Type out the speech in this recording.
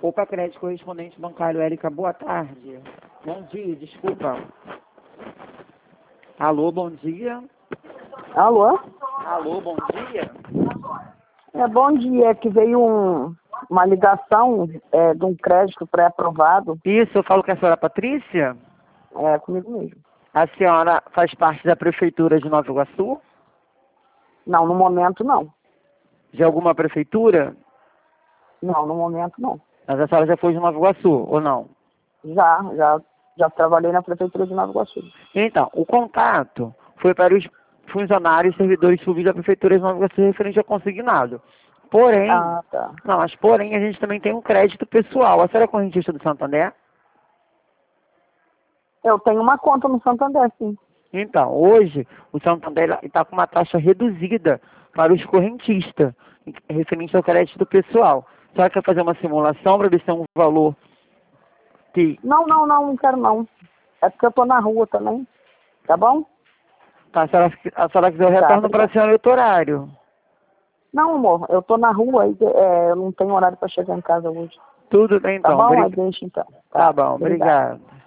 Opa, crédito correspondente bancário, Érica, boa tarde. Bom dia, desculpa. Alô, bom dia. Alô? Alô, bom dia. Bom dia, que veio uma ligação de um crédito pré-aprovado. Isso, eu falo com a senhora Patrícia. É comigo mesmo. A senhora faz parte da prefeitura de Nova Iguaçu? Não, no momento não. De alguma prefeitura? Não, no momento não. Mas a senhora já foi de Nova Iguaçu, ou não? Já trabalhei na prefeitura de Nova Iguaçu. Então, o contato foi para os funcionários e servidores públicos da prefeitura de Nova Iguaçu referente ao consignado. Porém, Ah, tá. não, mas porém a gente também tem um crédito pessoal. A senhora é correntista do Santander? Eu tenho uma conta no Santander, sim. Então, hoje o Santander está com uma taxa reduzida para os correntistas, referente ao crédito pessoal. A senhora quer fazer uma simulação para ver se é um valor que... Não quero não. É porque eu tô na rua também. Tá bom? Tá, a senhora quiser o retorno para a senhora outro horário. Não, amor, eu tô na rua e eu não tenho horário para chegar em casa hoje. Tudo bem, Tá então. bom? Aí deixa então. Tá bom, obrigada. obrigado.